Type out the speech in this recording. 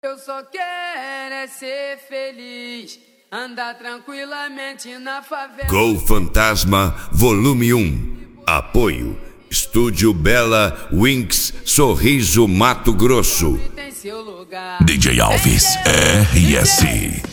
Eu só quero é ser feliz, andar tranquilamente na favela. Gol Fantasma Volume 1. Apoio Estúdio Bela Winx, Sorriso, Mato Grosso. Tem seu lugar. DJ Alves RS.